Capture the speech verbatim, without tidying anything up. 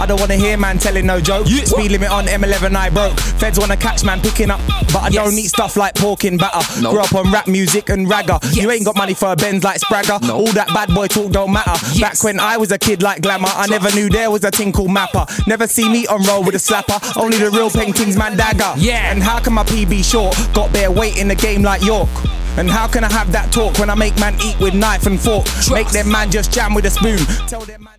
I don't wanna hear man telling no joke. Yeah. Speed limit on M eleven I broke. Feds wanna catch man picking up, but I Yes. don't eat stuff like pork in batter. No. Grew up on rap music and ragga. Yes. You ain't got money for a Benz like Spragger. No. All that bad boy talk don't matter. Yes. Back when I was a kid like Glamour, I never knew there was a thing called Mapper. Never see me on roll with a slapper. Only the real paintings man dagger. Yeah. And how can my P B short? Got bare weight in the game like York. And how can I have that talk when I make man eat with knife and fork? Trust. Make them man just jam with a spoon. Tell them man